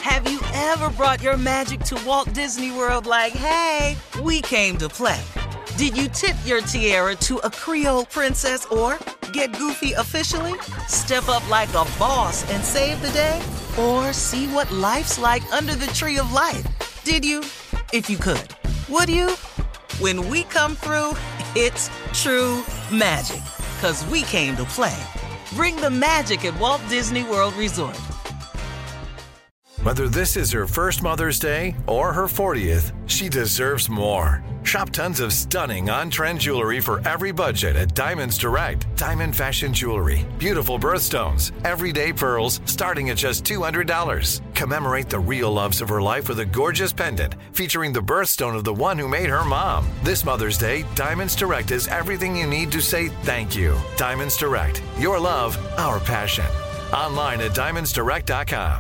Have you ever brought your magic to Walt Disney World like, hey, we came to play? Did you tip your tiara to a Creole princess or get goofy officially? Step up like a boss and save the day? Or see what life's like under the tree of life? Did you? If you could. Would you? When we come through, it's true magic. 'Cause we came to play. Bring the magic at Walt Disney World Resort. Whether this is her first Mother's Day or her 40th, she deserves more. Shop tons of stunning on-trend jewelry for every budget at Diamonds Direct. Diamond fashion jewelry, beautiful birthstones, everyday pearls starting at just $200. Commemorate the real loves of her life with a gorgeous pendant featuring the birthstone of the one who made her mom. This Mother's Day, Diamonds Direct is everything you need to say thank you. Diamonds Direct, your love, our passion. Online at diamondsdirect.com.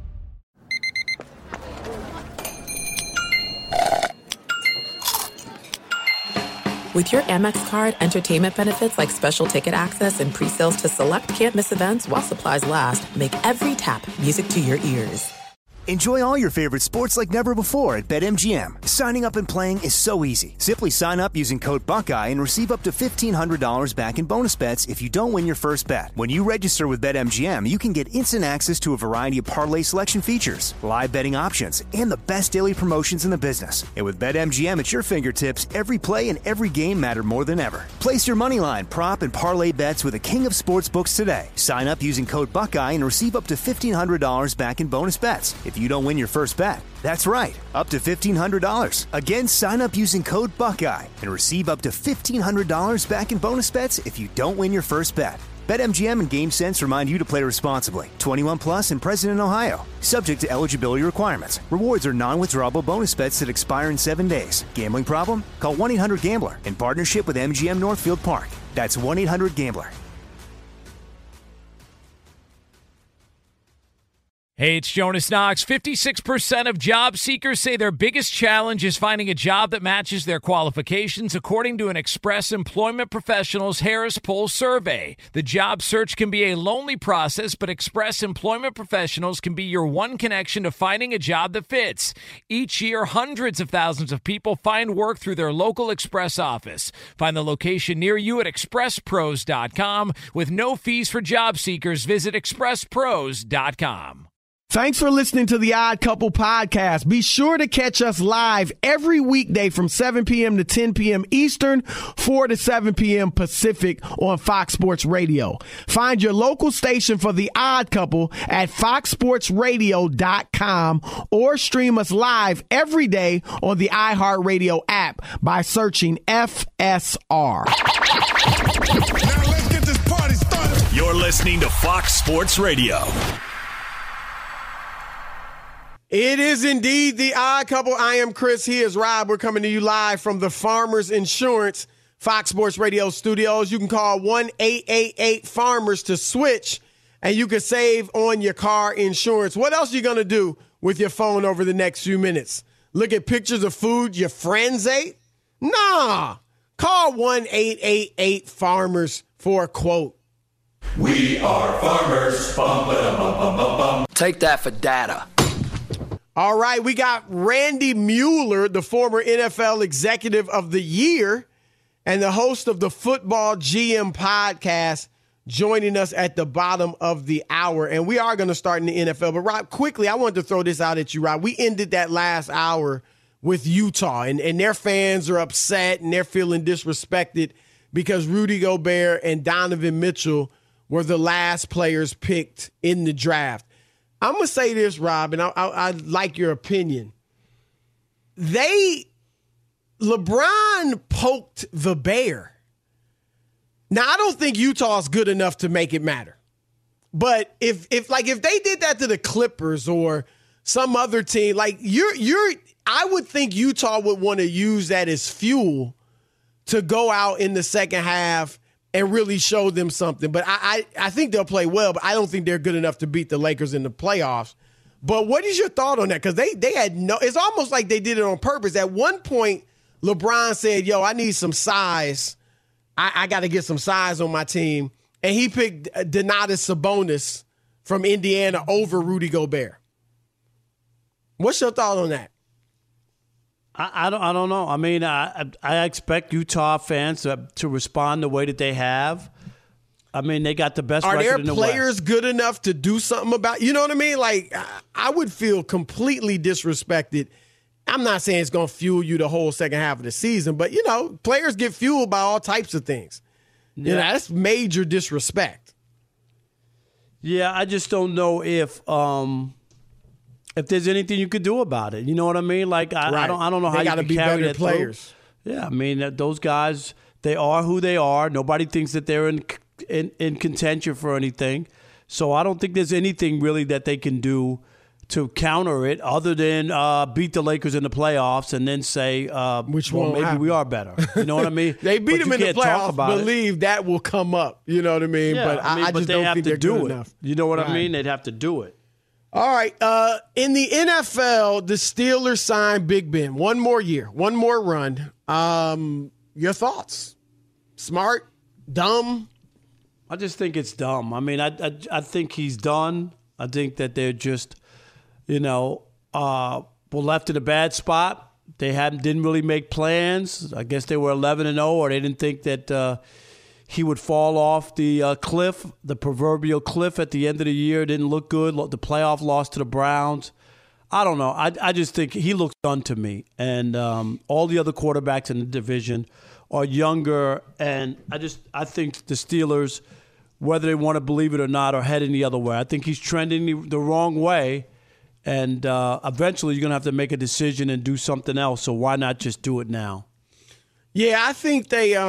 With your Amex card, entertainment benefits like special ticket access and pre-sales to select can't-miss events while supplies last make every tap music to your ears. Enjoy all your favorite sports like never before at BetMGM. Signing up and playing is so easy. Simply sign up using code Buckeye and receive up to $1,500 back in bonus bets if you don't win your first bet. When you register with BetMGM, you can get instant access to a variety of parlay selection features, live betting options, and the best daily promotions in the business. And with BetMGM at your fingertips, every play and every game matter more than ever. Place your moneyline, prop, and parlay bets with the king of sportsbooks today. Sign up using code Buckeye and receive up to $1,500 back in bonus bets if you don't win your first bet. That's right, up to $1,500. Again, sign up using code Buckeye and receive up to $1,500 back in bonus bets if you don't win your first bet. BetMGM and GameSense remind you to play responsibly. 21 plus and present in Ohio. Subject to eligibility requirements. Rewards are non-withdrawable bonus bets that expire in 7 days. Gambling problem? Call 1-800-GAMBLER in partnership with MGM Northfield Park. That's 1-800-GAMBLER. Hey, it's Jonas Knox. 56% of job seekers say their biggest challenge is finding a job that matches their qualifications, according to an Express Employment Professionals Harris Poll survey. The job search can be a lonely process, but Express Employment Professionals can be your one connection to finding a job that fits. Each year, hundreds of thousands of people find work through their local Express office. Find the location near you at expresspros.com. With no fees for job seekers, visit expresspros.com. Thanks for listening to the Odd Couple podcast. Be sure to catch us live every weekday from 7 p.m. to 10 p.m. Eastern, 4 to 7 p.m. Pacific on Fox Sports Radio. Find your local station for the Odd Couple at foxsportsradio.com or stream us live every day on the iHeartRadio app by searching FSR. Now let's get this party started. You're listening to Fox Sports Radio. It is indeed the Odd Couple. I am Chris. He is Rob. We're coming to you live from the Farmers Insurance Fox Sports Radio studios. You can call 1-888-FARMERS to switch, and you can save on your car insurance. What else are you going to do with your phone over the next few minutes? Look at pictures of food your friends ate? Nah. Call 1-888-FARMERS for a quote. We are farmers. Bum, ba, bum, bum, bum, bum. Take that for data. All right, we got Randy Mueller, the former NFL Executive of the Year and the host of the Football GM podcast, joining us at the bottom of the hour. And we are going to start in the NFL. But, Rob, quickly, I wanted to throw this out at you, Rob. We ended that last hour with Utah, and their fans are upset and they're feeling disrespected because Rudy Gobert and Donovan Mitchell were the last players picked in the draft. I'm going to say this, Rob, and I'd like your opinion. LeBron poked the bear. Now, I don't think Utah's good enough to make it matter. But if they did that to the Clippers or some other team, I would think Utah would want to use that as fuel to go out in the second half and really show them something. But I think they'll play well, but I don't think they're good enough to beat the Lakers in the playoffs. But what is your thought on that? Because they had it's almost like they did it on purpose. At one point, LeBron said, yo, I need some size. I got to get some size on my team. And he picked Donatas Sabonis from Indiana over Rudy Gobert. What's your thought on that? I don't know. I mean, I expect Utah fans to respond the way that they have. I mean, they got the best record in the West. Are their players good enough to do something about, you know what I mean? Like, I would feel completely disrespected. I'm not saying it's going to fuel you the whole second half of the season, but, players get fueled by all types of things. Yeah. That's major disrespect. Yeah, I just don't know if there's anything you could do about it. You know what I mean? Like, I don't know how you can carry that players. Yeah, I mean, those guys, they are who they are. Nobody thinks that they're in contention for anything. So I don't think there's anything really that they can do to counter it other than beat the Lakers in the playoffs and then say, maybe we are better. You know what I mean? They beat them in the playoffs. Believe that will come up. You know what I mean? Yeah, but I just don't think they're good enough. You know what I mean? They'd have to do it. All right. In the NFL, the Steelers signed Big Ben. One more year, one more run. Your thoughts? Smart? Dumb? I just think it's dumb. I mean, I think he's done. I think that they're just, were left in a bad spot. They didn't really make plans. I guess they were 11-0, or they didn't think that he would fall off the cliff, the proverbial cliff at the end of the year. Didn't look good. The playoff loss to the Browns. I don't know. I just think he looks done to me. And all the other quarterbacks in the division are younger. And I think the Steelers, whether they want to believe it or not, are heading the other way. I think he's trending the wrong way. And eventually you're going to have to make a decision and do something else. So why not just do it now? Yeah, I think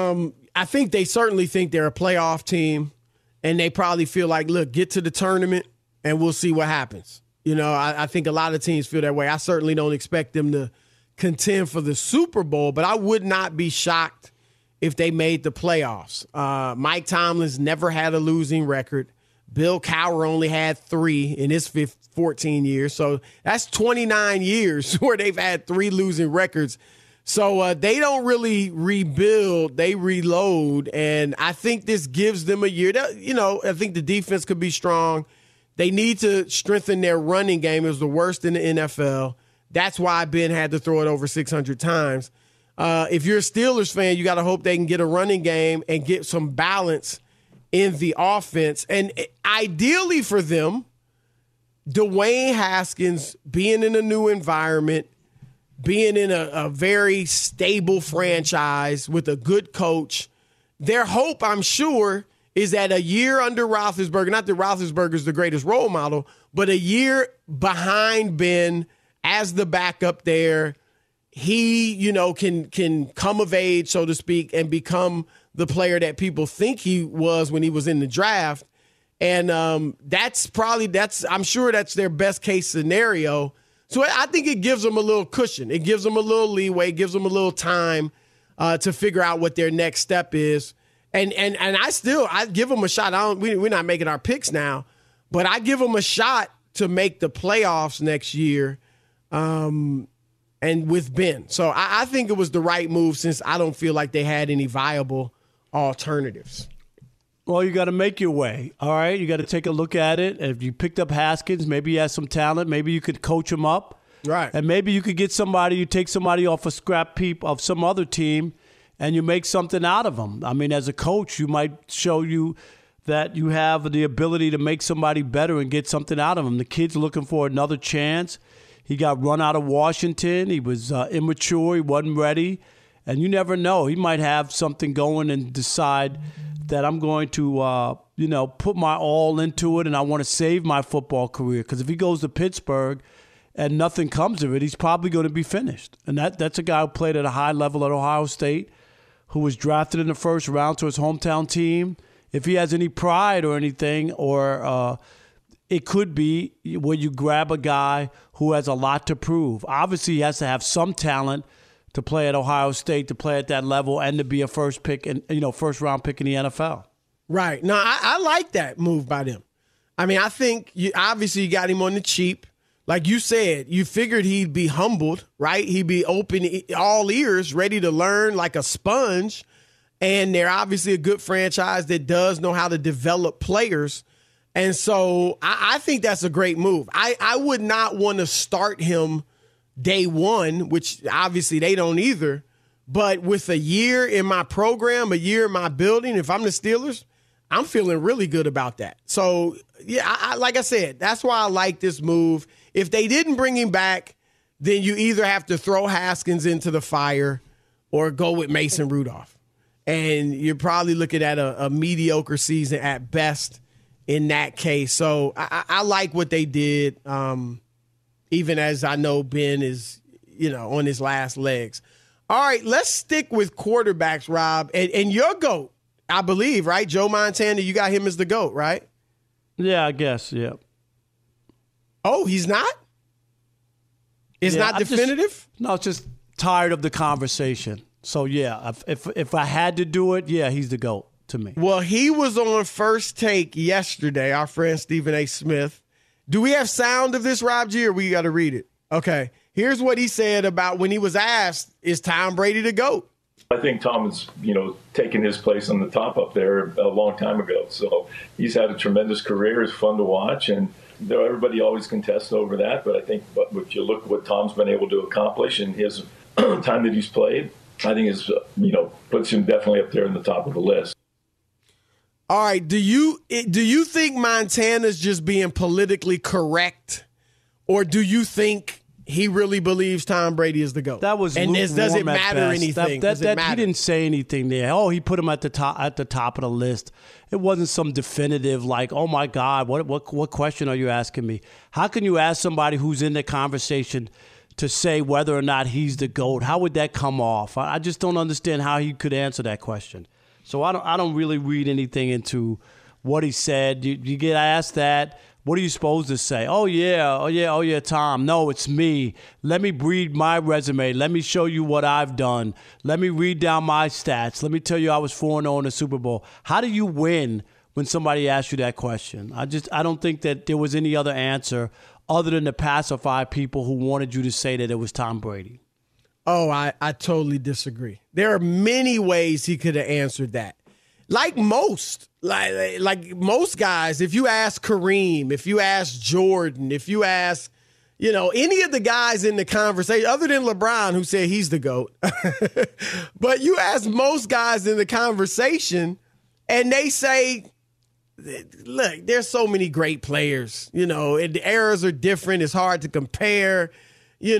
they certainly think they're a playoff team, and they probably feel like, look, get to the tournament and we'll see what happens. I think a lot of teams feel that way. I certainly don't expect them to contend for the Super Bowl, but I would not be shocked if they made the playoffs. Mike Tomlin's never had a losing record. Bill Cowher only had 3 in his 14 years. So that's 29 years where they've had 3 losing records. So they don't really rebuild, they reload, and I think this gives them a year. I think the defense could be strong. They need to strengthen their running game. It was the worst in the NFL. That's why Ben had to throw it over 600 times. If you're a Steelers fan, you got to hope they can get a running game and get some balance in the offense. And ideally for them, Dwayne Haskins being in a new environment, being in a very stable franchise with a good coach, their hope, I'm sure, is that a year under Roethlisberger, not that Roethlisberger's the greatest role model, but a year behind Ben as the backup there, he, can come of age, so to speak, and become the player that people think he was when he was in the draft. And I'm sure that's their best case scenario. So I think it gives them a little cushion. It gives them a little leeway, gives them a little time to figure out what their next step is. And I give them a shot. We're not making our picks now, but I give them a shot to make the playoffs next year and with Ben. So I think it was the right move since I don't feel like they had any viable alternatives. Well, you got to make your way, all right? You got to take a look at it. If you picked up Haskins, maybe he has some talent. Maybe you could coach him up. Right. And maybe you could get you take somebody off a scrap heap of some other team, and you make something out of them. I mean, as a coach, you might show you that you have the ability to make somebody better and get something out of them. The kid's looking for another chance. He got run out of Washington. He was immature. He wasn't ready. And you never know. He might have something going and decide that I'm going to, put my all into it and I want to save my football career. Because if he goes to Pittsburgh and nothing comes of it, he's probably going to be finished. And that's a guy who played at a high level at Ohio State, who was drafted in the first round to his hometown team. If he has any pride or anything, or it could be where you grab a guy who has a lot to prove. Obviously, he has to have some talent to play at Ohio State, to play at that level, and to be a first round pick in the NFL. Right. No, I like that move by them. I mean, I think you got him on the cheap. Like you said, you figured he'd be humbled, right? He'd be open, all ears, ready to learn like a sponge. And they're obviously a good franchise that does know how to develop players. And so I think that's a great move. I would not want to start him day one, which obviously they don't either. But with a year in my program, a year in my building, if I'm the Steelers, I'm feeling really good about that. So, yeah, like I said, that's why I like this move. If they didn't bring him back, then you either have to throw Haskins into the fire or go with Mason Rudolph. And you're probably looking at a mediocre season at best in that case. So I like what they did, even as I know Ben is, on his last legs. All right, let's stick with quarterbacks, Rob. And your GOAT, I believe, right? Joe Montana, you got him as the GOAT, right? Yeah, I guess, yeah. Oh, he's not? It's not definitive? No, it's just tired of the conversation. So, yeah, if I had to do it, yeah, he's the GOAT to me. Well, he was on First Take yesterday, our friend Stephen A. Smith. Do we have sound of this, Rob G, or we got to read it? Okay. Here's what he said about when he was asked, is Tom Brady the GOAT? I think Tom has, taken his place on the top up there a long time ago. So he's had a tremendous career. It's fun to watch. And everybody always contests over that. But I think if you look at what Tom's been able to accomplish in his time that he's played, I think is, puts him definitely up there in the top of the list. All right. Do you think Montana's just being politically correct? Or do you think he really believes Tom Brady is the GOAT? That was and does it matter anything? He didn't say anything there. Oh, he put him at the top of the list. It wasn't some definitive like, oh my God, what question are you asking me? How can you ask somebody who's in the conversation to say whether or not he's the GOAT? How would that come off? I just don't understand how he could answer that question. So I don't really read anything into what he said. You get asked that. What are you supposed to say? Oh, yeah, Tom. No, it's me. Let me read my resume. Let me show you what I've done. Let me read down my stats. Let me tell you I was 4-0 in the Super Bowl. How do you win when somebody asks you that question? I don't think that there was any other answer other than to pacify people who wanted you to say that it was Tom Brady. Oh, I totally disagree. There are many ways he could have answered that. Like most guys, if you ask Kareem, if you ask Jordan, if you ask, any of the guys in the conversation, other than LeBron, who said he's the GOAT, but you ask most guys in the conversation and they say, look, there's so many great players, and the eras are different. It's hard to compare. You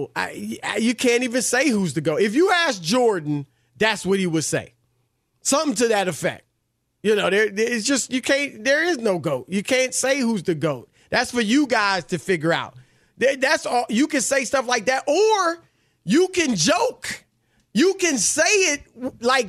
can't even say who's the GOAT. If you ask Jordan, that's what he would say. Something to that effect. It's just there is no GOAT. You can't say who's the GOAT. That's for you guys to figure out. That's all. You can say stuff like that, or you can joke. You can say it like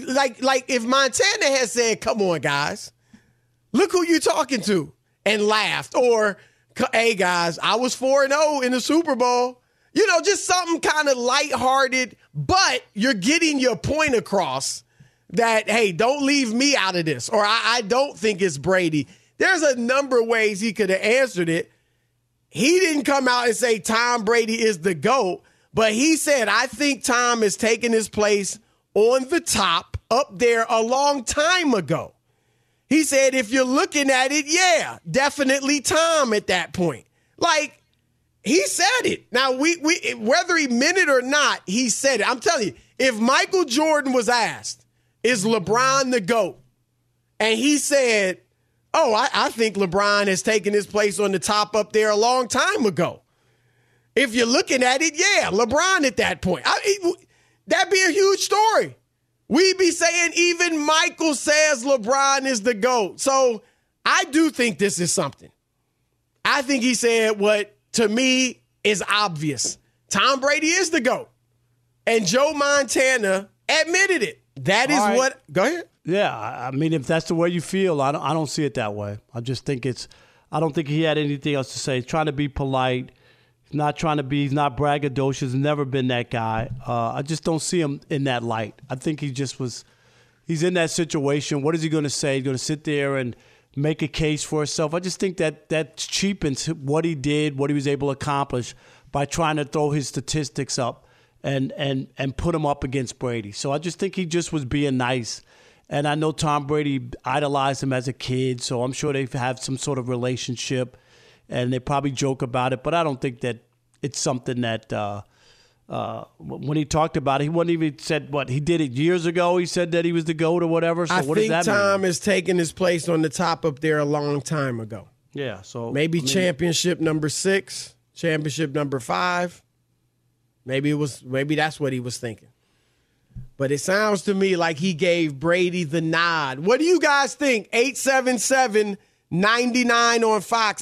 if Montana had said, "Come on, guys, look who you talking to," and laughed, or, "Hey guys, I was 4-0 in the Super Bowl." Just something kind of lighthearted, but you're getting your point across. That, hey, don't leave me out of this, or I don't think it's Brady. There's a number of ways he could have answered it. He didn't come out and say Tom Brady is the GOAT, but he said, I think Tom has taken his place on the top up there a long time ago. He said, if you're looking at it, yeah, definitely Tom at that point. Like, he said it. Now, we whether he meant it or not, he said it. I'm telling you, if Michael Jordan was asked, is LeBron the GOAT? And he said, oh, I think LeBron has taken his place on the top up there a long time ago. If you're looking at it, yeah, LeBron at that point. That'd be a huge story. We'd be saying even Michael says LeBron is the GOAT. So I do think this is something. I think he said what, to me, is obvious. Tom Brady is the GOAT. And Joe Montana admitted it. That is what – go ahead. Yeah, I mean, if that's the way you feel, I don't see it that way. I just think I don't think he had anything else to say. He's trying to be polite. He's not braggadocious. He's never been that guy. I just don't see him in that light. I think he just was – he's in that situation. What is he going to say? He's going to sit there and make a case for himself. I just think that cheapens what he did, what he was able to accomplish by trying to throw his statistics up and put him up against Brady. So I just think he just was being nice And I know Tom Brady idolized him as a kid, so I'm sure they have some sort of relationship, and they probably joke about it. But I don't think that it's something that when he talked about it, he wouldn't even said what he did it years ago. He said that he was the GOAT or whatever. So what does that mean? Tom has taken his place on the top up there a long time ago. Yeah, so maybe championship number 6, championship number 5. Maybe that's what he was thinking. But it sounds to me like he gave Brady the nod. What do you guys think? 877-99 on Fox,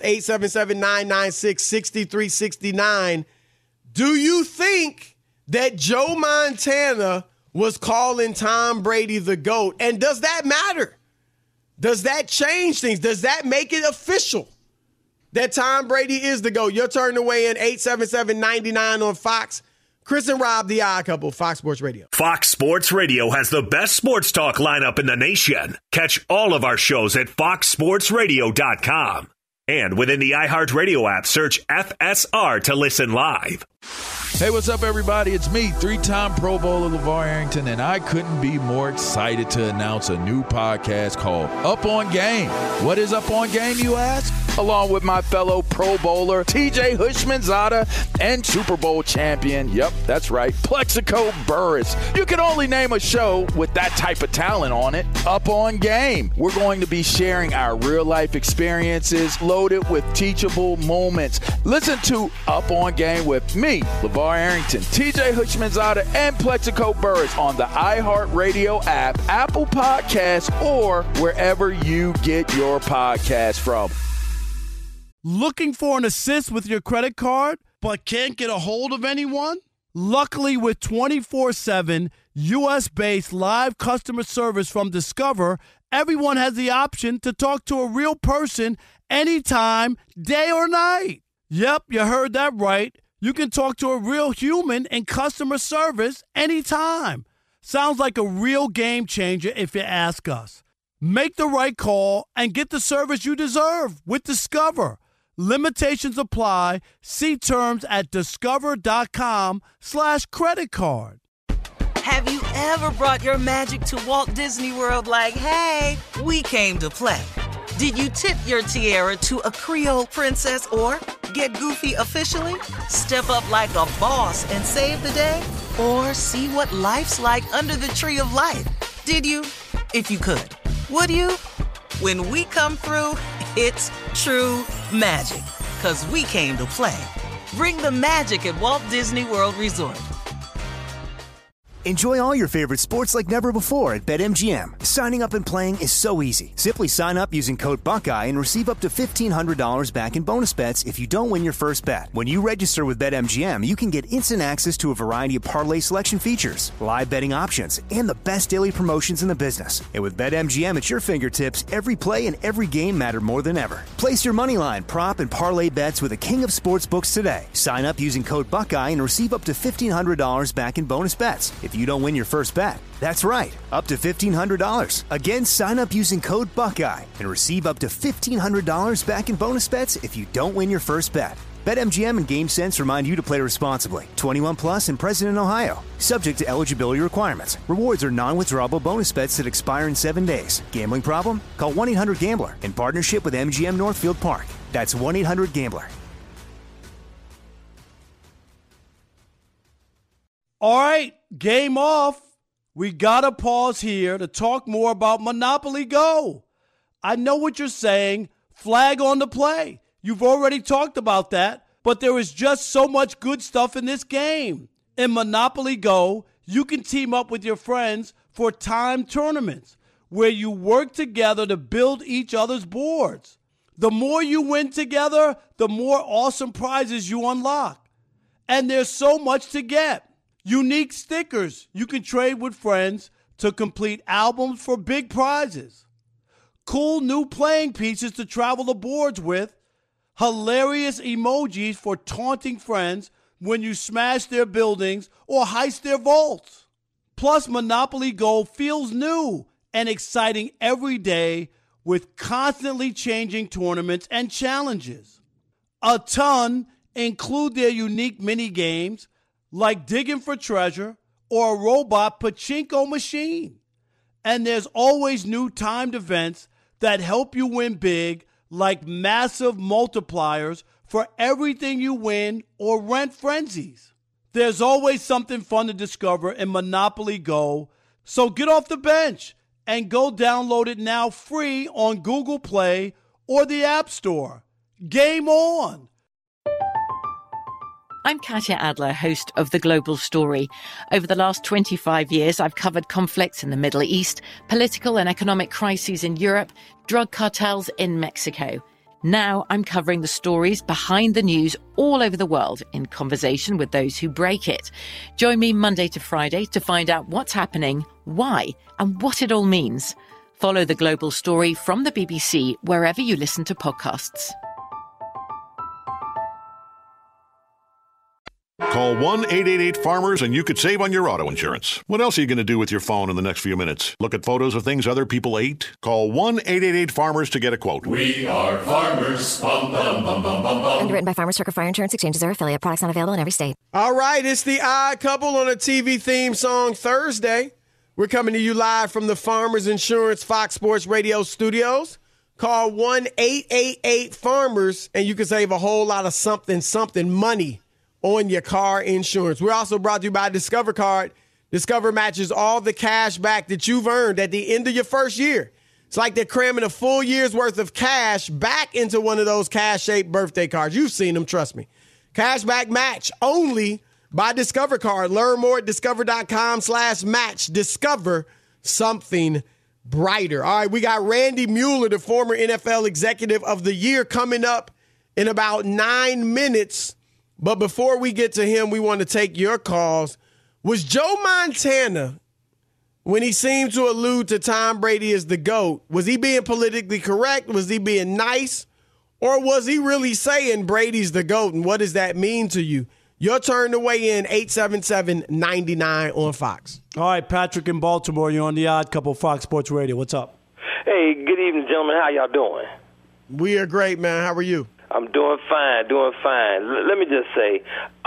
877-996-6369. Do you think that Joe Montana was calling Tom Brady the GOAT? And does that matter? Does that change things? Does that make it official that Tom Brady is the GOAT? Your turn to weigh in, 877-99 on Fox. Chris and Rob, the Odd Couple, Fox Sports Radio. Fox Sports Radio has the best sports talk lineup in the nation. Catch all of our shows at foxsportsradio.com. And within the iHeartRadio app, search FSR to listen live. Hey, what's up, everybody? It's me, 3-time Pro Bowler LeVar Arrington, and I couldn't be more excited to announce a new podcast called Up On Game. What is Up On Game, you ask? Along with my fellow Pro Bowler, TJ Houshmandzadeh, and Super Bowl champion, yep, that's right, Plexico Burress. You can only name a show with that type of talent on it. Up On Game. We're going to be sharing our real-life experiences loaded with teachable moments. Listen to Up On Game with me, LeVar Arrington, TJ Houshmandzadeh, and Plexico Burress on the iHeartRadio app, Apple Podcasts, or wherever you get your podcasts from. Looking for an assist with your credit card, but can't get a hold of anyone? Luckily, with 24/7 U.S.-based live customer service from Discover, everyone has the option to talk to a real person anytime, day or night. Yep, you heard that right. You can talk to a real human in customer service anytime. Sounds like a real game changer if you ask us. Make the right call and get the service you deserve with Discover. Limitations apply. See terms at discover.com/credit card. Have you ever brought your magic to Walt Disney World like, hey, we came to play? Did you tip your tiara to a Creole princess or get goofy officially? Step up like a boss and save the day? Or see what life's like under the tree of life? Did you? If you could. Would you? When we come through, it's true magic. 'Cause we came to play. Bring the magic at Walt Disney World Resort. Enjoy all your favorite sports like never before at BetMGM. Signing up and playing is so easy. Simply sign up using code Buckeye and receive up to $1,500 back in bonus bets if you don't win your first bet. When you register with BetMGM, you can get instant access to a variety of parlay selection features, live betting options, and the best daily promotions in the business. And with BetMGM at your fingertips, every play and every game matter more than ever. Place your moneyline, prop, and parlay bets with the king of sportsbooks today. Sign up using code Buckeye and receive up to $1,500 back in bonus bets if you don't win your first bet. That's right, up to $1,500. Again, sign up using code Buckeye and receive up to $1,500 back in bonus bets if you don't win your first bet. BetMGM and GameSense remind you to play responsibly. 21 plus and present in Ohio. Subject to eligibility requirements. Rewards are non-withdrawable bonus bets that expire in 7 days. Gambling problem? Call 1-800-GAMBLER in partnership with MGM Northfield Park. That's 1-800-GAMBLER. All right, game off. We got to pause here to talk more about Monopoly Go. I know what you're saying. Flag on the play. You've already talked about that, but there is just so much good stuff in this game. In Monopoly Go, you can team up with your friends for timed tournaments where you work together to build each other's boards. The more you win together, the more awesome prizes you unlock. And there's so much to get. Unique stickers you can trade with friends to complete albums for big prizes. Cool new playing pieces to travel the boards with. Hilarious emojis for taunting friends when you smash their buildings or heist their vaults. Plus, Monopoly Go feels new and exciting every day with constantly changing tournaments and challenges. A ton include their unique mini games like digging for treasure or a robot pachinko machine. And there's always new timed events that help you win big, like massive multipliers for everything you win or rent frenzies. There's always something fun to discover in Monopoly Go, so get off the bench and go download it now free on Google Play or the App Store. Game on! I'm Katya Adler, host of The Global Story. Over the last 25 years, I've covered conflicts in the Middle East, political and economic crises in Europe, drug cartels in Mexico. Now I'm covering the stories behind the news all over the world in conversation with those who break it. Join me Monday to Friday to find out what's happening, why, and what it all means. Follow The Global Story from the BBC wherever you listen to podcasts. Call 1-888-FARMERS and you could save on your auto insurance. What else are you going to do with your phone in the next few minutes? Look at photos of things other people ate? Call 1-888-FARMERS to get a quote. We are farmers. Bum, bum, bum, bum, bum, bum. Underwritten by Farmers Circle Fire Insurance Exchanges or affiliate. Products not available in every state. All right, it's the Odd Couple on a TV theme song Thursday. We're coming to you live from the Farmers Insurance Fox Sports Radio studios. Call 1-888-FARMERS and you can save a whole lot of something money on your car insurance. We're also brought to you by Discover Card. Discover matches all the cash back that you've earned at the end of your first year. It's like they're cramming a full year's worth of cash back into one of those cash-shaped birthday cards. You've seen them, trust me. Cashback match only by Discover Card. Learn more at discover.com/match. Discover something brighter. All right, we got Randy Mueller, the former NFL Executive of the Year, coming up in about 9 minutes. But before we get to him, we want to take your calls. Was Joe Montana, when he seemed to allude to Tom Brady as the GOAT, was he being politically correct? Was he being nice? Or was he really saying Brady's the GOAT? And what does that mean to you? Your turn to weigh in, 877-99 on Fox. All right, Patrick in Baltimore, you're on the Odd Couple, Fox Sports Radio. What's up? Hey, good evening, gentlemen. How y'all doing? We are great, man. How are you? I'm doing fine. Let me just say,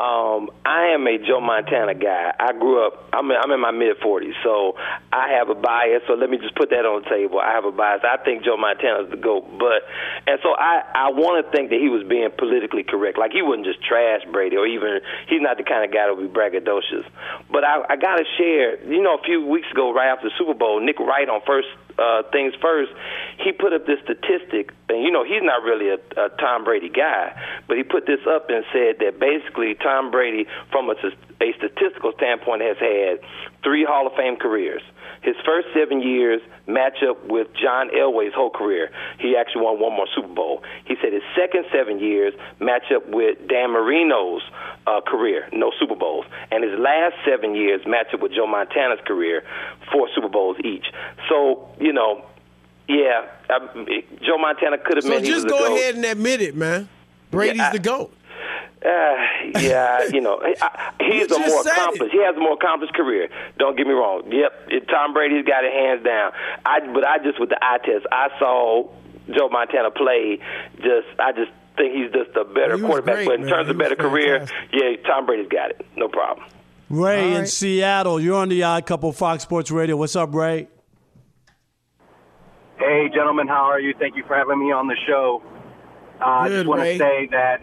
I am a Joe Montana guy. I grew up, I'm in my mid-40s, so I have a bias, so let me just put that on the table. I have a bias. I think Joe Montana's the GOAT, and so I want to think that he was being politically correct. Like, he wouldn't just trash Brady, or even, he's not the kind of guy that would be braggadocious. But I got to share, a few weeks ago, right after the Super Bowl, Nick Wright on Things First, he put up this statistic, and he's not really a Tom Brady guy, but he put this up and said that basically Tom Brady, from a statistical standpoint, has had 3 Hall of Fame careers. His first 7 years match up with John Elway's whole career. He actually won 1 more Super Bowl. He said his second 7 years match up with Dan Marino's career, no Super Bowls. And his last 7 years match up with Joe Montana's career, 4 Super Bowls each. So, Joe Montana could have meant he was the GOAT. So just go ahead and admit it, man. Brady's the GOAT. He's more accomplished. He has a more accomplished career. Don't get me wrong. Yep, Tom Brady's got it hands down. But with the eye test, I saw Joe Montana play. I just think he's just a better quarterback. Great, but in terms of better career, Tom Brady's got it. No problem. Ray in Seattle, you're on the Odd Couple, Fox Sports Radio. What's up, Ray? Hey, gentlemen, how are you? Thank you for having me on the show. I just want to say that,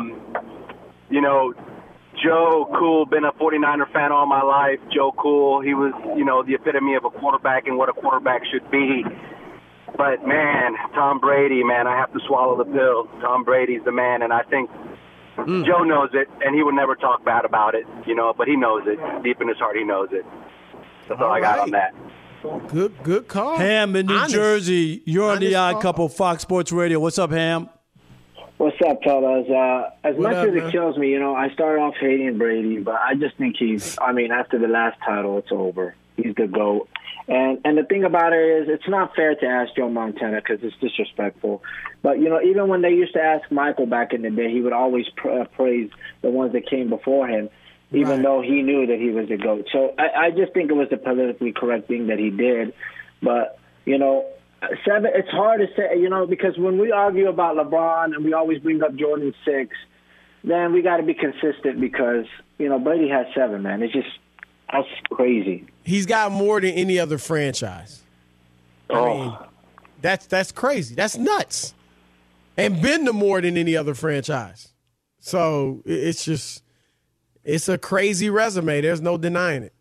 Joe Cool, been a 49er fan all my life. Joe Cool, he was, the epitome of a quarterback and what a quarterback should be. But, man, Tom Brady, man, I have to swallow the pill. Tom Brady's the man, and I think Joe knows it, and he would never talk bad about it, but he knows it. Deep in his heart, he knows it. That's all I got on that. Good call. Ham in New Jersey, you're on the Odd Couple, Fox Sports Radio. What's up, Ham? What's up, fellas? As much as it kills me, I started off hating Brady, but I just think after the last title, it's over. He's the GOAT. And the thing about it is, it's not fair to ask Joe Montana because it's disrespectful. But, even when they used to ask Michael back in the day, he would always praise the ones that came before him, even though he knew that he was the GOAT. So I just think it was the politically correct thing that he did. But, 7, it's hard to say, because when we argue about LeBron and we always bring up Jordan 6, then we got to be consistent because, Brady has 7, man. It's just, That's crazy. He's got more than any other franchise. I mean, that's crazy. That's nuts. And been to more than any other franchise. So it's a crazy resume. There's no denying it.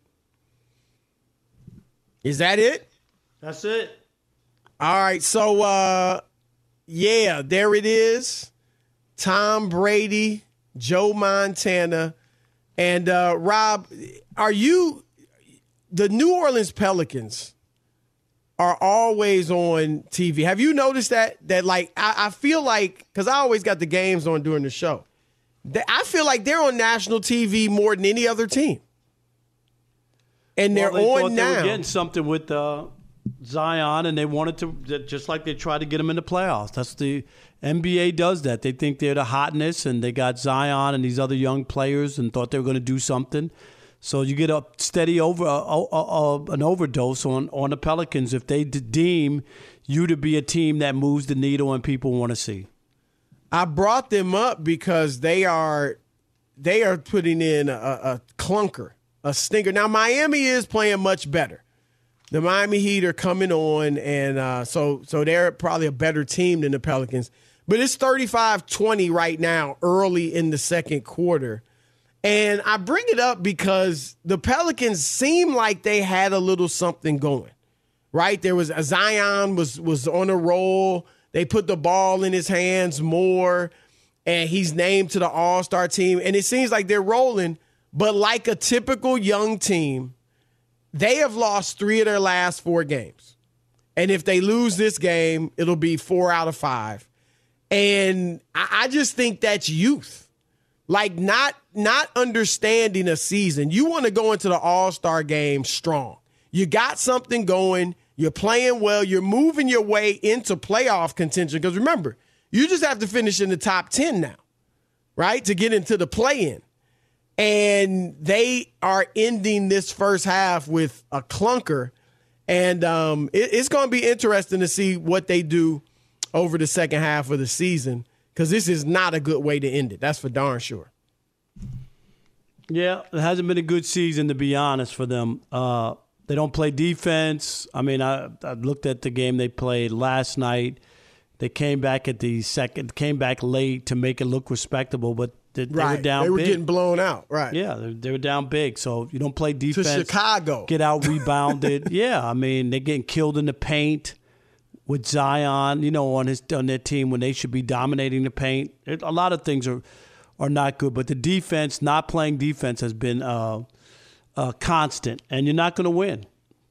Is that it? That's it. All right. So, there it is. Tom Brady, Joe Montana. And, Rob, the New Orleans Pelicans are always on TV. Have you noticed that like, I feel like, because I always got the games on during the show, I feel like they're on national TV more than any other team. And they're on now. They were getting something with Zion, and they wanted to, just like they tried to get him in the playoffs. That's the NBA does that. They think they're the hotness, and they got Zion and these other young players and thought they were going to do something. So you get a steady an overdose on the Pelicans if they deem you to be a team that moves the needle and people want to see. I brought them up because they are putting in a clunker, a stinker. Now, Miami is playing much better. The Miami Heat are coming on, and so they're probably a better team than the Pelicans. But it's 35-20 right now, early in the second quarter. And I bring it up because the Pelicans seem like they had a little something going, right? There was Zion was on a roll. They put the ball in his hands more, and he's named to the All-Star team. And it seems like they're rolling, but like a typical young team, they have lost 3 of their last 4 games. And if they lose this game, it'll be 4 out of 5. And I just think that's youth. Like not understanding a season. You want to go into the All-Star game strong. You got something going. You're playing well. You're moving your way into playoff contention. Because remember, you just have to finish in the top 10 now, right, to get into the play-in. And they are ending this first half with a clunker. And it's going to be interesting to see what they do over the second half of the season, because this is not a good way to end it. That's for darn sure. Yeah, it hasn't been a good season, to be honest, for them. They don't play defense. I mean, I looked at the game they played last night. They came back came back late to make it look respectable, but they were down big. They were getting blown out, right. Yeah, they were down big. So you don't play defense. To Chicago. Get out rebounded. Yeah, I mean, they're getting killed in the paint with Zion, on their team when they should be dominating the paint. A lot of things are not good, but the defense, not playing defense, has been constant, and you're not going to win.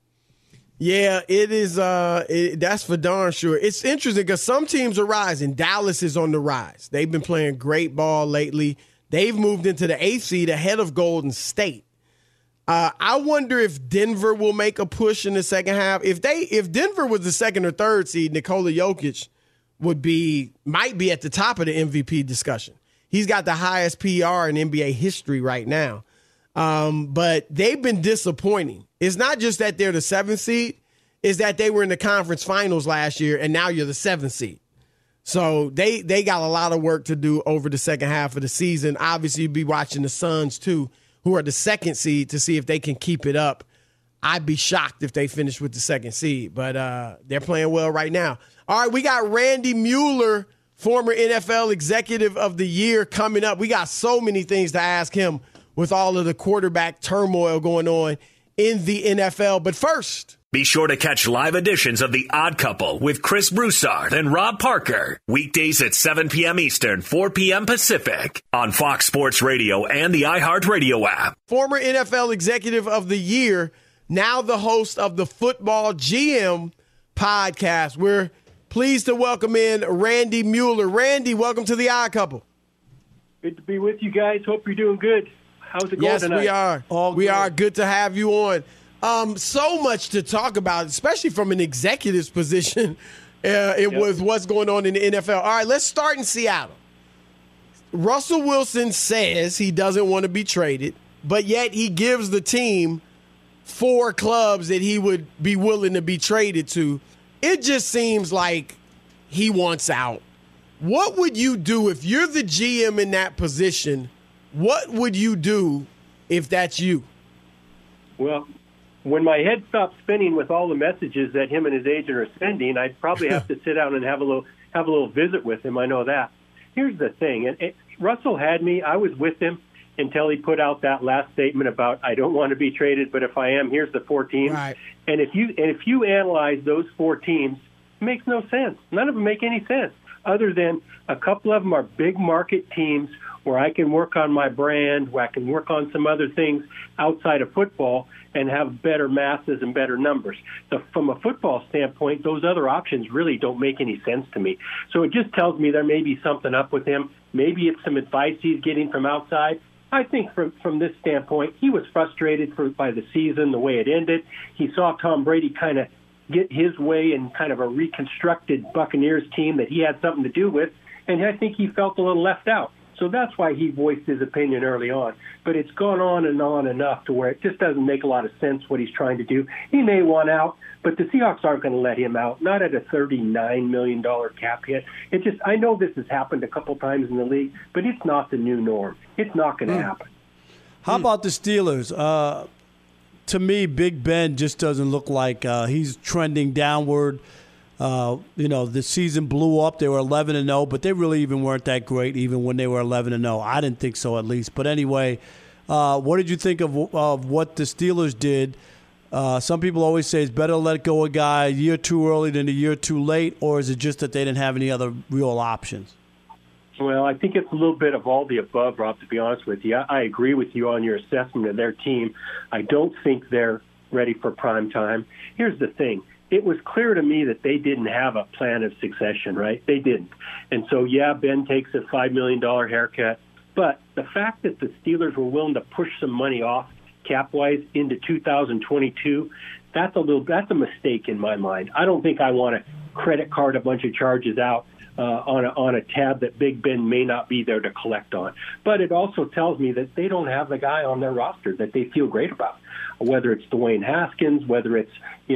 Yeah, it is. That's for darn sure. It's interesting because some teams are rising. Dallas is on the rise. They've been playing great ball lately. They've moved into the 8th seed ahead of Golden State. I wonder if Denver will make a push in the second half. If Denver was the 2nd or 3rd seed, Nikola Jokic might be at the top of the MVP discussion. He's got the highest PR in NBA history right now. But they've been disappointing. It's not just that they're the 7th seed, it's that they were in the conference finals last year and now you're the 7th seed. So they got a lot of work to do over the second half of the season. Obviously, you'd be watching the Suns too, who are the 2nd seed, to see if they can keep it up. I'd be shocked if they finish with the 2nd seed, but they're playing well right now. All right, we got Randy Mueller, former NFL Executive of the Year, coming up. We got so many things to ask him with all of the quarterback turmoil going on in the NFL. But first, be sure to catch live editions of The Odd Couple with Chris Broussard and Rob Parker, weekdays at 7 p.m. Eastern, 4 p.m. Pacific, on Fox Sports Radio and the iHeartRadio app. Former NFL Executive of the Year, now the host of the Football GM podcast. We're pleased to welcome in Randy Mueller. Randy, welcome to The Odd Couple. Good to be with you guys. Hope you're doing good. How's it going tonight? Yes, we are. We are. Good to have you on. So much to talk about, especially from an executive's position with what's going on in the NFL. All right, let's start in Seattle. Russell Wilson says he doesn't want to be traded, but yet he gives the team 4 clubs that he would be willing to be traded to. It just seems like he wants out. What would you do if you're the GM in that position? What would you do if that's you? Well, when my head stops spinning with all the messages that him and his agent are sending, I'd probably have to sit down and have a little visit with him. I know that. Here's the thing. Russell had me. I was with him until he put out that last statement about, I don't want to be traded, but if I am, here's the 4 teams. Right. And if you analyze those 4 teams, it makes no sense. None of them make any sense, other than a couple of them are big market teams where I can work on my brand, where I can work on some other things outside of football and have better masses and better numbers. So from a football standpoint, those other options really don't make any sense to me. So it just tells me there may be something up with him. Maybe it's some advice he's getting from outside. I think from this standpoint, he was frustrated by the season, the way it ended. He saw Tom Brady kind of get his way in kind of a reconstructed Buccaneers team that he had something to do with, and I think he felt a little left out. So that's why he voiced his opinion early on. But it's gone on enough to where it just doesn't make a lot of sense what he's trying to do. He may want out, but the Seahawks aren't going to let him out, not at a $39 million cap hit. I know this has happened a couple times in the league, but it's not the new norm. It's not going to happen. How about the Steelers? To me, Big Ben just doesn't look like he's trending downward. The season blew up. They were 11-0, but they really even weren't that great even when they were 11-0. I didn't think so, at least. But anyway, what did you think of what the Steelers did? Some people always say it's better to let go a guy a year too early than a year too late, or is it just that they didn't have any other real options? Well, I think it's a little bit of all the above, Rob, to be honest with you. I agree with you on your assessment of their team. I don't think they're ready for prime time. Here's the thing. It was clear to me that they didn't have a plan of succession, right? They didn't. And so, Ben takes a $5 million haircut. But the fact that the Steelers were willing to push some money off cap-wise into 2022, that's a mistake in my mind. I don't think I want to credit card a bunch of charges out on a tab that Big Ben may not be there to collect on. But it also tells me that they don't have the guy on their roster that they feel great about, whether it's Dwayne Haskins, whether it's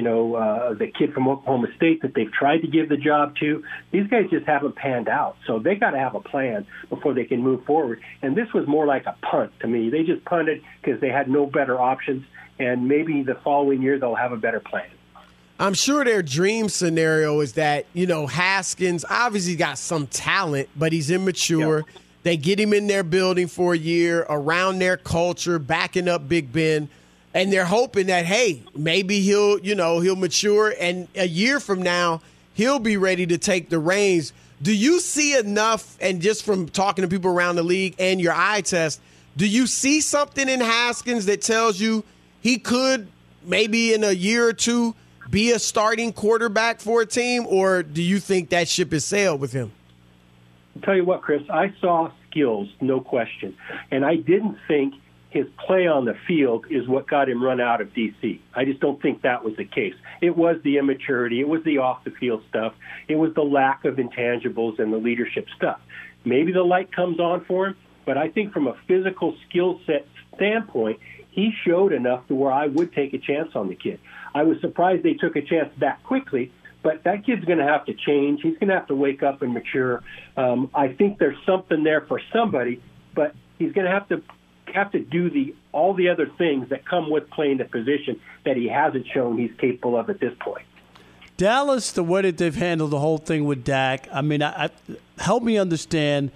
the kid from Oklahoma State that they've tried to give the job to. These guys just haven't panned out. So they got to have a plan before they can move forward. And this was more like a punt to me. They just punted because they had no better options, and maybe the following year they'll have a better plan. I'm sure their dream scenario is that, Haskins obviously got some talent, but he's immature. Yep. They get him in their building for a year, around their culture, backing up Big Ben. And they're hoping that, hey, maybe he'll mature, and a year from now, he'll be ready to take the reins. Do you see enough, and just from talking to people around the league and your eye test, do you see something in Haskins that tells you he could maybe in a year or two be a starting quarterback for a team, or do you think that ship has sailed with him? I'll tell you what, Chris, I saw skills, no question, and I didn't think his play on the field is what got him run out of D.C. I just don't think that was the case. It was the immaturity. It was the off-the-field stuff. It was the lack of intangibles and the leadership stuff. Maybe the light comes on for him, but I think from a physical skill set standpoint, he showed enough to where I would take a chance on the kid. I was surprised they took a chance that quickly, but that kid's going to have to change. He's going to have to wake up and mature. I think there's something there for somebody, but he's going to have to do all the other things that come with playing the position that he hasn't shown he's capable of at this point. Dallas, the way that they've handled the whole thing with Dak, I mean, help me understand,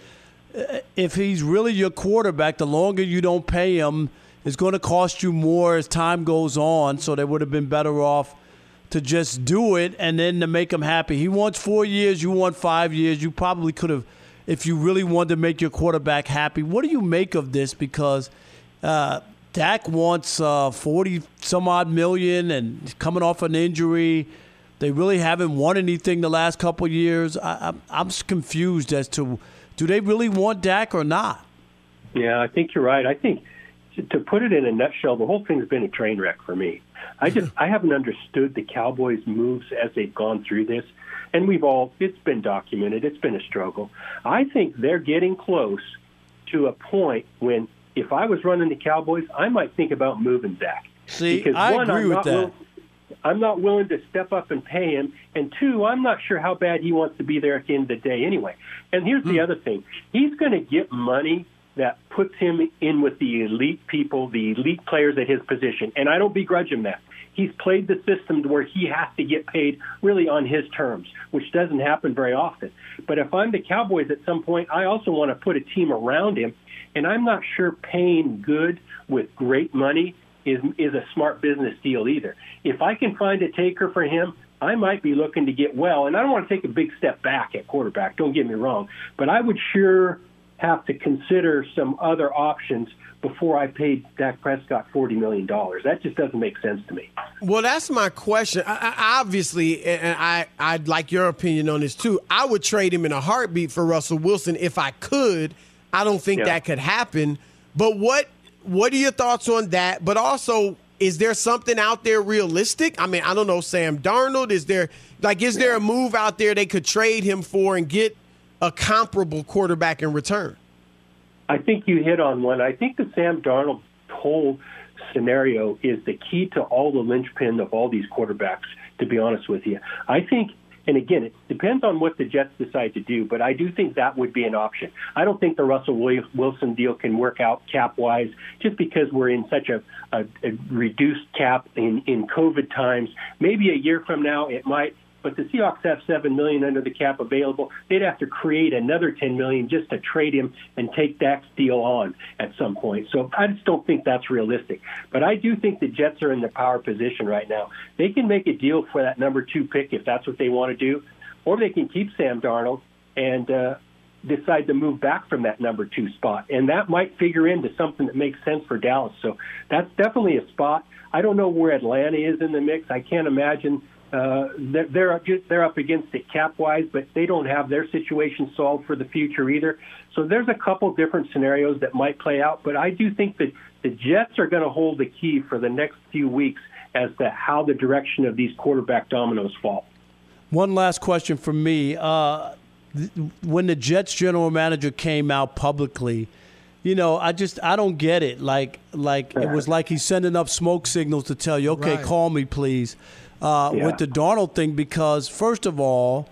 if he's really your quarterback, the longer you don't pay him, it's going to cost you more as time goes on, so they would have been better off to just do it and then to make him happy. He wants 4 years, you want 5 years. You probably could have, if you really wanted to make your quarterback happy. What do you make of this? Because Dak wants 40-some-odd million and coming off an injury. They really haven't won anything the last couple of years. I'm confused as to, do they really want Dak or not? Yeah, I think you're right. I think, to put it in a nutshell, the whole thing's been a train wreck for me. I haven't understood the Cowboys' moves as they've gone through this. And it's been documented. It's been a struggle. I think they're getting close to a point when, if I was running the Cowboys, I might think about moving Dak. See, because I agree with that. I'm not willing to step up and pay him. And two, I'm not sure how bad he wants to be there at the end of the day anyway. And here's the other thing. He's going to get money that puts him in with the elite people, the elite players at his position. And I don't begrudge him that. He's played the system to where he has to get paid really on his terms, which doesn't happen very often. But if I'm the Cowboys at some point, I also want to put a team around him. And I'm not sure paying good with great money is a smart business deal either. If I can find a taker for him, I might be looking to get well. And I don't want to take a big step back at quarterback, don't get me wrong. But I would sure have to consider some other options before I paid Dak Prescott $40 million. That just doesn't make sense to me. Well, that's my question. I obviously, and I'd like your opinion on this too, I would trade him in a heartbeat for Russell Wilson if I could. I don't think that could happen. But what are your thoughts on that? But also, is there something out there realistic? I mean, I don't know, Sam Darnold. Is there a move out there they could trade him for and get a comparable quarterback in return? I think you hit on one. I think the Sam Darnold whole scenario is the key to all the linchpin of all these quarterbacks, to be honest with you. I think, and again, it depends on what the Jets decide to do, but I do think that would be an option. I don't think the Russell Wilson deal can work out cap-wise just because we're in such a reduced cap in COVID times. Maybe a year from now it might. But the Seahawks have $7 million under the cap available. They'd have to create another $10 million just to trade him and take Dak's deal on at some point. So I just don't think that's realistic. But I do think the Jets are in the power position right now. They can make a deal for that number 2 pick if that's what they want to do, or they can keep Sam Darnold and decide to move back from that number 2 spot. And that might figure into something that makes sense for Dallas. So that's definitely a spot. I don't know where Atlanta is in the mix. I can't imagine. They're up against it cap-wise, but they don't have their situation solved for the future either. So there's a couple different scenarios that might play out, but I do think that the Jets are going to hold the key for the next few weeks as to how the direction of these quarterback dominoes fall. One last question from me. When the Jets general manager came out publicly, I don't get it. Like it was like he's sending up smoke signals to tell you, okay, call me, please. With the Darnold thing, because first of all,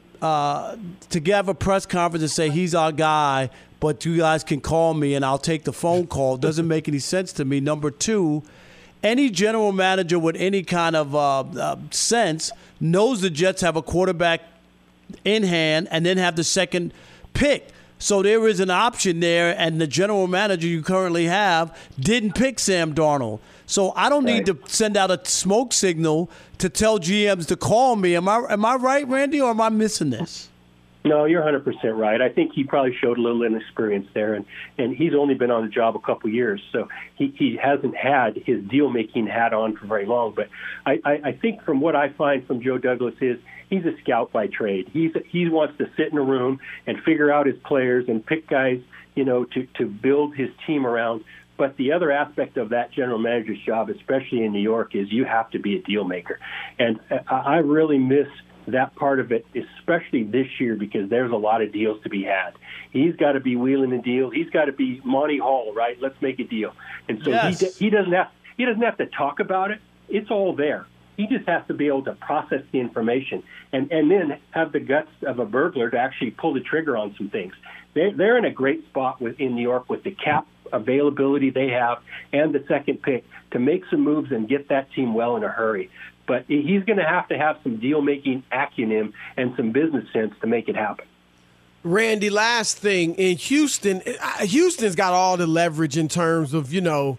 to have a press conference and say he's our guy, but you guys can call me and I'll take the phone call doesn't make any sense to me. Number two, any general manager with any kind of sense knows the Jets have a quarterback in hand and then have the second pick. So there is an option there, and the general manager you currently have didn't pick Sam Darnold. So I don't need to send out a smoke signal to tell GMs to call me. Am I right, Randy, or am I missing this? No, you're 100% right. I think he probably showed a little inexperience there, and he's only been on the job a couple years, so he hasn't had his deal-making hat on for very long. But I think from what I find from Joe Douglas is he's a scout by trade. He wants to sit in a room and figure out his players and pick guys, to build his team around. But the other aspect of that general manager's job, especially in New York, is you have to be a deal maker. And I really miss that part of it, especially this year, because there's a lot of deals to be had. He's got to be wheeling a deal. He's got to be Monty Hall, right? Let's make a deal. And so he doesn't have to talk about it. It's all there. He just has to be able to process the information and then have the guts of a burglar to actually pull the trigger on some things. They're in a great spot in New York with the cap availability they have and the second pick to make some moves and get that team well in a hurry. But he's going to have some deal-making acumen and some business sense to make it happen. Randy, last thing. In Houston's got all the leverage in terms of,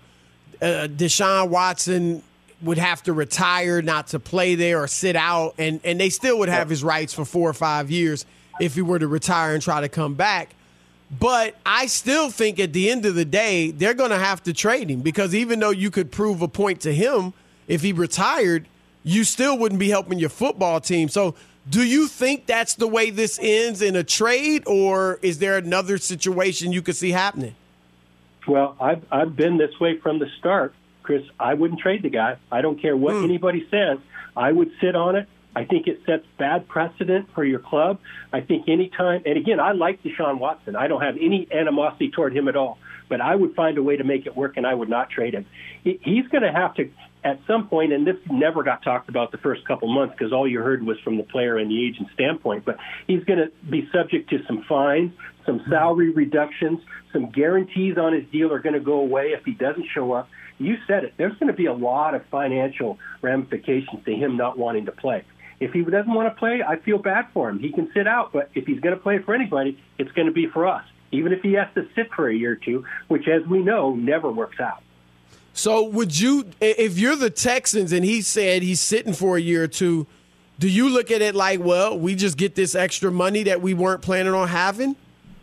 Deshaun Watson would have to retire not to play there or sit out, and they still would have his rights for 4 or 5 years if he were to retire and try to come back. But I still think at the end of the day, they're going to have to trade him because even though you could prove a point to him if he retired, you still wouldn't be helping your football team. So do you think that's the way this ends in a trade, or is there another situation you could see happening? Well, I've been this way from the start, Chris. I wouldn't trade the guy. I don't care what anybody says. I would sit on it. I think it sets bad precedent for your club. I think anytime, and again, I like Deshaun Watson. I don't have any animosity toward him at all, but I would find a way to make it work, and I would not trade him. He's going to have to at some point, and this never got talked about the first couple months because all you heard was from the player and the agent standpoint, but he's going to be subject to some fines, some salary reductions, some guarantees on his deal are going to go away if he doesn't show up. You said it. There's going to be a lot of financial ramifications to him not wanting to play. If he doesn't want to play, I feel bad for him. He can sit out, but if he's going to play for anybody, it's going to be for us, even if he has to sit for a year or two, which, as we know, never works out. So would you, if you're the Texans and he said he's sitting for a year or two, do you look at it like, well, we just get this extra money that we weren't planning on having?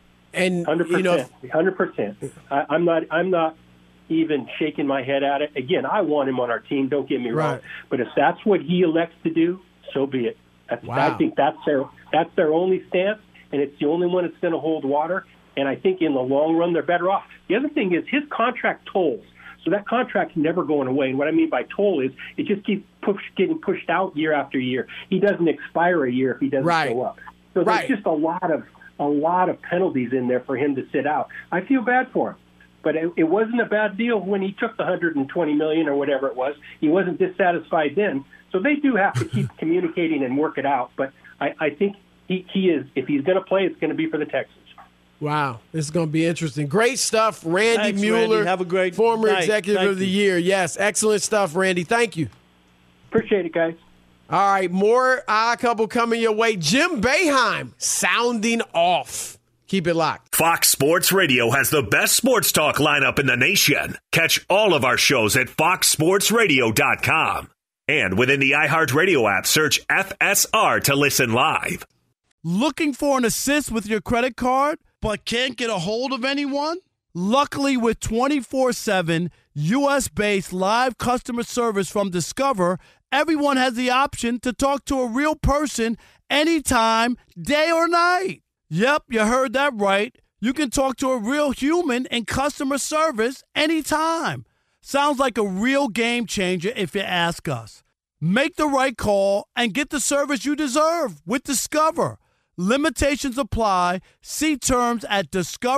And 100%, 100%. I'm not even shaking my head at it. Again, I want him on our team. Don't get me wrong. But if that's what he elects to do, so be it. I think that's their only stance, and it's the only one that's going to hold water. And I think in the long run, they're better off. The other thing is his contract tolls. So that contract's never going away. And what I mean by toll is it just keeps getting pushed out year after year. He doesn't expire a year if he doesn't show up. So there's just a lot of penalties in there for him to sit out. I feel bad for him. But it wasn't a bad deal when he took the $120 million or whatever it was. He wasn't dissatisfied then. So they do have to keep communicating and work it out. But I think he is. If he's going to play, it's going to be for the Texans. Wow, this is going to be interesting. Great stuff, Randy Thanks, Mueller. Randy. Have a great former night. executive of the year. Yes, excellent stuff, Randy. Thank you. Appreciate it, guys. All right, more Odd Couple coming your way. Jim Boeheim sounding off. Keep it locked. Fox Sports Radio has the best sports talk lineup in the nation. Catch all of our shows at foxsportsradio.com. And within the iHeartRadio app, search FSR to listen live. Looking for an assist with your credit card, but can't get a hold of anyone? Luckily, with 24/7 U.S.-based live customer service from Discover, everyone has the option to talk to a real person anytime, day or night. Yep, you heard that right. You can talk to a real human in customer service anytime. Sounds like a real game changer if you ask us. Make the right call and get the service you deserve with Discover. Limitations apply. See terms at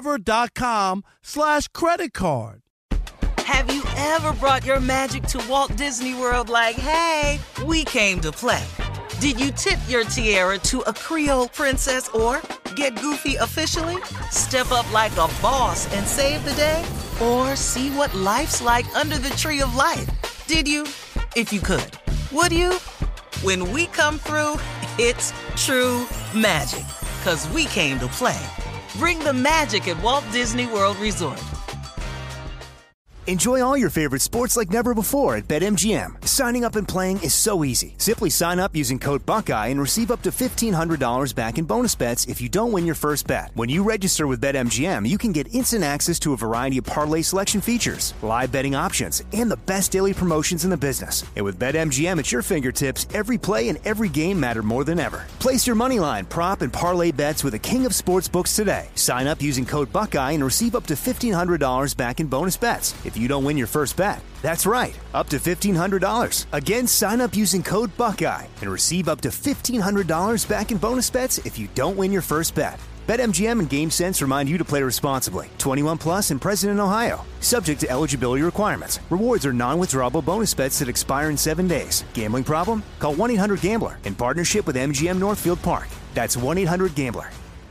discover.com/creditcard. Have you ever brought your magic to Walt Disney World like, hey, we came to play? Did you tip your tiara to a Creole princess or get goofy officially? Step up like a boss and save the day? Or see what life's like under the tree of life? Did you? If you could. Would you? When we come through, it's true magic. 'Cause we came to play. Bring the magic at Walt Disney World Resort. Enjoy all your favorite sports like never before at BetMGM. Signing up and playing is so easy. Simply sign up using code Buckeye and receive up to $1,500 back in bonus bets if you don't win your first bet. When you register with BetMGM, you can get instant access to a variety of parlay selection features, live betting options, and the best daily promotions in the business. And with BetMGM at your fingertips, every play and every game matter more than ever. Place your moneyline, prop, and parlay bets with the king of sportsbooks today. Sign up using code Buckeye and receive up to $1,500 back in bonus bets if you don't win your first bet. That's right, up to $1,500. Again, sign up using code Buckeye and receive up to $1,500 back in bonus bets if you don't win your first bet. BetMGM and GameSense remind you to play responsibly. 21 plus and present in Ohio. Subject to eligibility requirements. Rewards are non-withdrawable bonus bets that expire in 7 days. Gambling problem? Call 1-800-GAMBLER in partnership with MGM Northfield Park. That's 1-800-GAMBLER.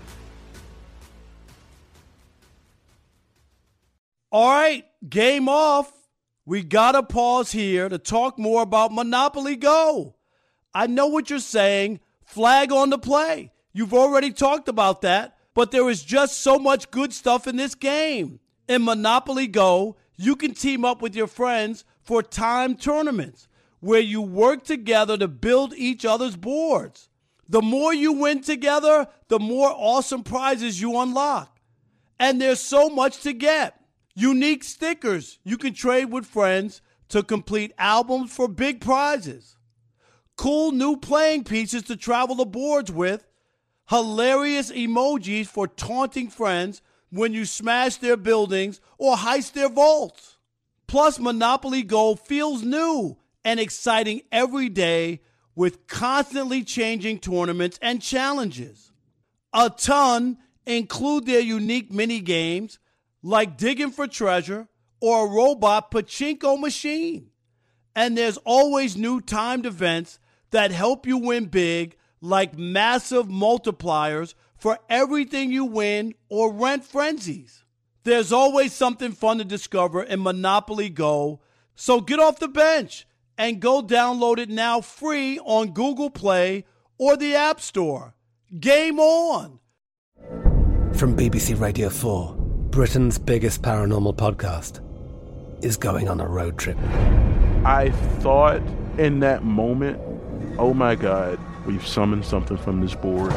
All right, game off. We got to pause here to talk more about Monopoly Go. I know what you're saying. Flag on the play. You've already talked about that, but there is just so much good stuff in this game. In Monopoly Go, you can team up with your friends for timed tournaments where you work together to build each other's boards. The more you win together, the more awesome prizes you unlock. And there's so much to get. Unique stickers you can trade with friends to complete albums for big prizes. Cool new playing pieces to travel the boards with. Hilarious emojis for taunting friends when you smash their buildings or heist their vaults. Plus, Monopoly Go feels new and exciting every day with constantly changing tournaments and challenges. A ton include their unique mini games like digging for treasure or a robot pachinko machine. And there's always new timed events that help you win big, like massive multipliers for everything you win or rent frenzies. There's always something fun to discover in Monopoly Go, so get off the bench and go download it now free on Google Play or the App Store. Game on! From BBC Radio 4, Britain's biggest paranormal podcast is going on a road trip. I thought in that moment, oh my God, we've summoned something from this board.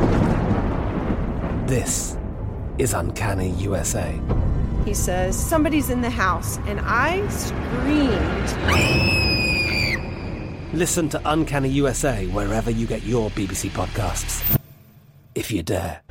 This is Uncanny USA. He says, somebody's in the house, and I screamed. Listen to Uncanny USA wherever you get your BBC podcasts, if you dare.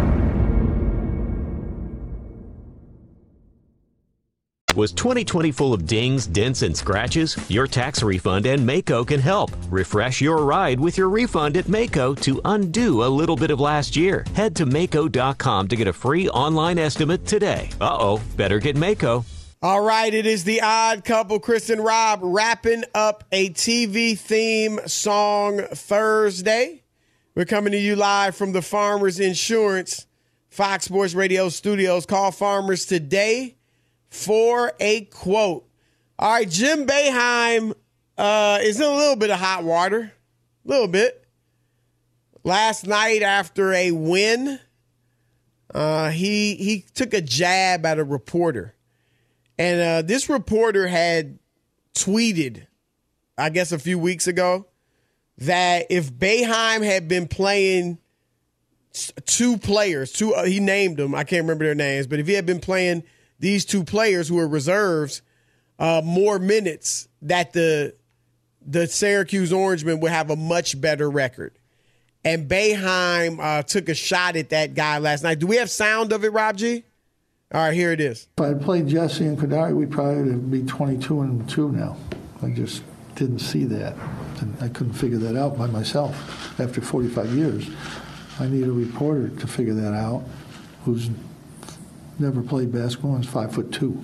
Was 2020 full of dings, dents, and scratches? Your tax refund and Maaco can help. Refresh your ride with your refund at Maaco to undo a little bit of last year. Head to Maaco.com to get a free online estimate today. Better get Maaco. All right, it is the Odd Couple, Chris and Rob, wrapping up a TV theme song Thursday. We're coming to you live from the Farmers Insurance Fox Sports Radio studios. Call Farmers today for a quote. All right, Jim Boeheim is in a little bit of hot water. A little bit. Last night after a win, he took a jab at a reporter. And this reporter had tweeted, I guess a few weeks ago, that if Boeheim had been playing two players, he named them, I can't remember their names, but if he had been playing these two players who are reserves more minutes, that the Syracuse Orangemen would have a much better record. And Boeheim took a shot at that guy last night. Do we have sound of it, Rob G? All right, here it is. If I had played Jesse and Kadari, we'd probably be 22-2 now. I just didn't see that. And I couldn't figure that out by myself. After 45 years, I need a reporter to figure that out who's never played basketball and is 5'2".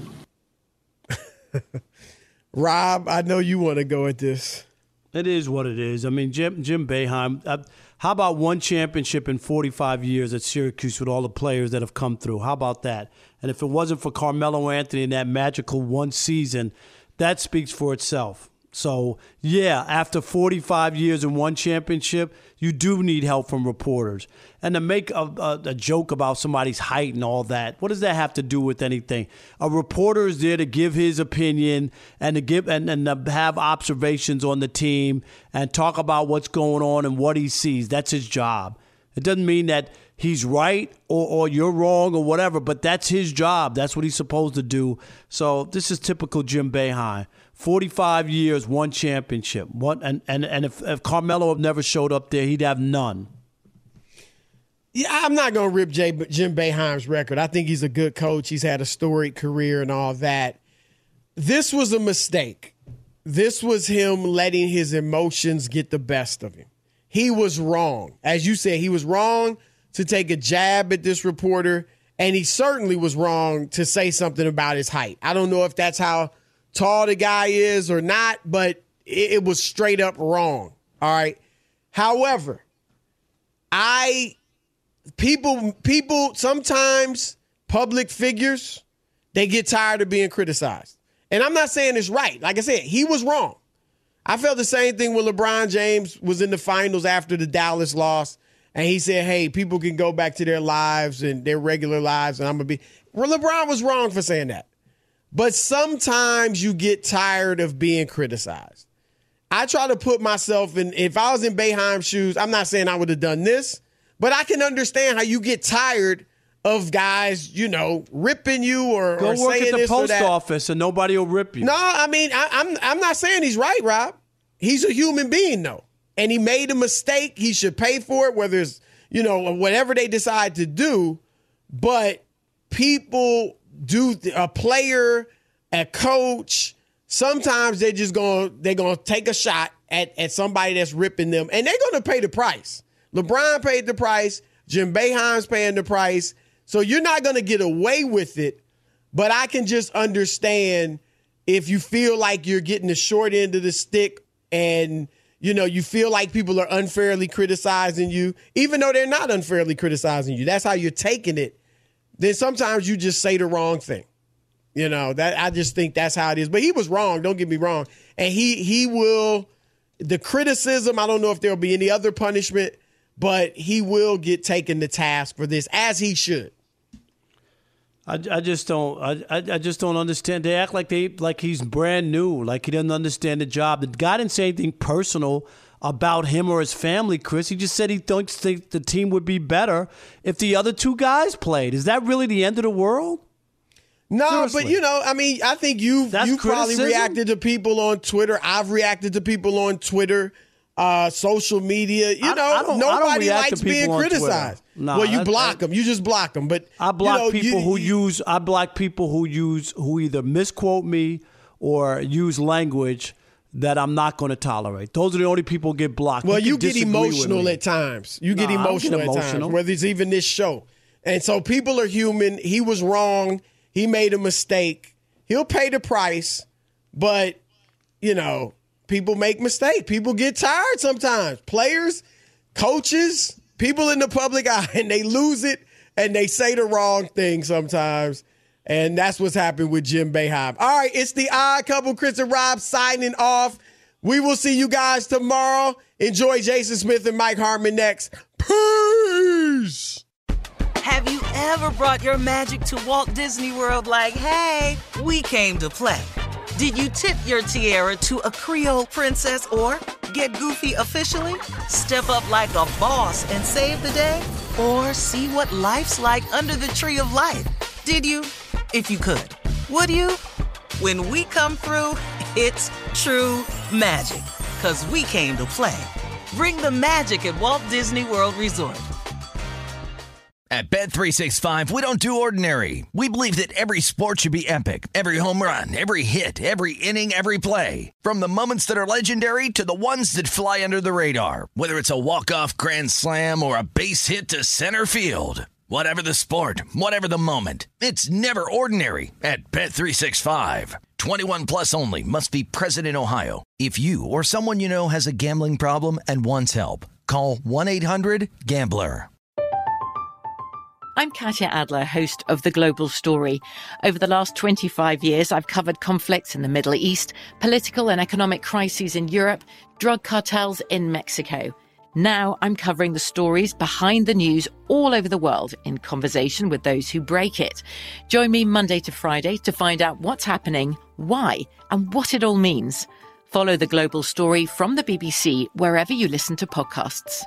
Rob, I know you want to go at this. It is what it is. I mean, Jim Boeheim, how about one championship in 45 years at Syracuse with all the players that have come through? How about that? And if it wasn't for Carmelo Anthony in that magical one season, that speaks for itself. So, yeah, after 45 years and one championship, you do need help from reporters. And to make a joke about somebody's height and all that, what does that have to do with anything? A reporter is there to give his opinion and to give and to have observations on the team and talk about what's going on and what he sees. That's his job. It doesn't mean that he's right or you're wrong or whatever, but that's his job. That's what he's supposed to do. So this is typical Jim Boeheim. 45 years, one championship. And if Carmelo had never showed up there, he'd have none. Yeah, I'm not going to rip Jim Boeheim's record. I think he's a good coach. He's had a storied career and all that. This was a mistake. This was him letting his emotions get the best of him. He was wrong. As you said, he was wrong to take a jab at this reporter, and he certainly was wrong to say something about his height. I don't know if that's how tall the guy is or not, but it was straight up wrong. All right. However, people sometimes, public figures, they get tired of being criticized. And I'm not saying it's right. Like I said, he was wrong. I felt the same thing when LeBron James was in the finals after the Dallas loss. And he said, hey, people can go back to their lives and their regular lives. And I'm going to be. Well, LeBron was wrong for saying that. But sometimes you get tired of being criticized. I try to put myself in, if I was in Boeheim's shoes, I'm not saying I would have done this, but I can understand how you get tired of guys, ripping you or go work saying at the this or post that. office and nobody will rip you. No, I mean, I'm not saying he's right, Rob. He's a human being, though. And he made a mistake. He should pay for it, whether it's, whatever they decide to do. But people do, a player, a coach, sometimes they're gonna take a shot at somebody that's ripping them, and they're gonna pay the price. LeBron paid the price. Jim Boeheim's paying the price. So you're not gonna get away with it. But I can just understand if you feel like you're getting the short end of the stick and, you feel like people are unfairly criticizing you, even though they're not unfairly criticizing you, that's how you're taking it, then sometimes you just say the wrong thing. That I just think that's how it is. But he was wrong, don't get me wrong. And he will, the criticism, I don't know if there'll be any other punishment, but he will get taken to task for this, as he should. I just don't understand. They act like he's brand new, like he doesn't understand the job. The guy didn't say anything personal about him or his family, Chris. He just said he thinks the team would be better if the other two guys played. Is that really the end of the world? No, Seriously. But I think you probably reacted to people on Twitter. I've reacted to people on Twitter, social media. Nobody likes being criticized. No, you block them. You just block them. But I block people who either misquote me or use language that I'm not going to tolerate. Those are the only people who get blocked. Well, you get emotional at times. You get emotional at times, whether it's even this show. And so people are human. He was wrong. He made a mistake. He'll pay the price. But, people make mistakes. People get tired sometimes. Players, coaches, people in the public eye, and they lose it, and they say the wrong thing sometimes. And that's what's happened with Jim Boeheim. All right, it's the Odd Couple, Chris and Rob signing off. We will see you guys tomorrow. Enjoy Jason Smith and Mike Harmon next. Peace! Have you ever brought your magic to Walt Disney World like, hey, we came to play? Did you tip your tiara to a Creole princess or get goofy officially? Step up like a boss and save the day? Or see what life's like under the tree of life? Did you? If you could. Would you? When we come through, it's true magic. 'Cause we came to play. Bring the magic at Walt Disney World Resort. At Bet365, we don't do ordinary. We believe that every sport should be epic. Every home run, every hit, every inning, every play. From the moments that are legendary to the ones that fly under the radar. Whether it's a walk-off grand slam or a base hit to center field. Whatever the sport, whatever the moment. It's never ordinary at Bet365. 21 plus only. Must be present in Ohio. If you or someone you know has a gambling problem and wants help, call 1-800-GAMBLER. I'm Katya Adler, host of The Global Story. Over the last 25 years, I've covered conflicts in the Middle East, political and economic crises in Europe, drug cartels in Mexico. Now I'm covering the stories behind the news all over the world in conversation with those who break it. Join me Monday to Friday to find out what's happening, why, and what it all means. Follow The Global Story from the BBC wherever you listen to podcasts.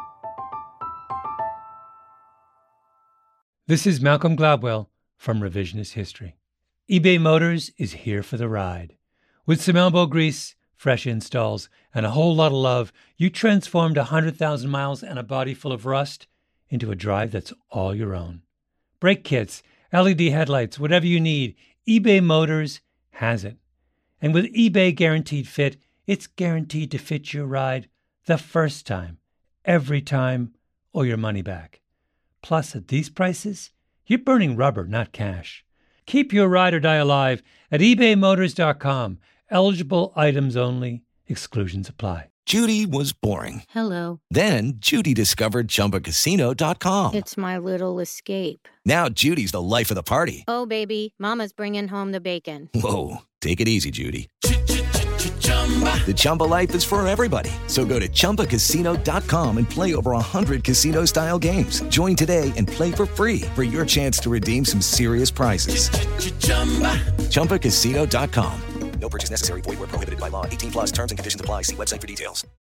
This is Malcolm Gladwell from Revisionist History. eBay Motors is here for the ride. With some elbow grease, fresh installs, and a whole lot of love, you transformed 100,000 miles and a body full of rust into a drive that's all your own. Brake kits, LED headlights, whatever you need, eBay Motors has it. And with eBay Guaranteed Fit, it's guaranteed to fit your ride the first time, every time, or your money back. Plus, at these prices, you're burning rubber, not cash. Keep your ride or die alive at ebaymotors.com. Eligible items only. Exclusions apply. Judy was boring. Hello. Then Judy discovered ChumbaCasino.com. It's my little escape. Now Judy's the life of the party. Oh, baby, mama's bringing home the bacon. Whoa, take it easy, Judy. The Chumba life is for everybody. So go to ChumbaCasino.com and play over 100 casino-style games. Join today and play for free for your chance to redeem some serious prizes. ChumbaCasino.com. No purchase necessary. Void where prohibited by law. 18 plus terms and conditions apply. See website for details.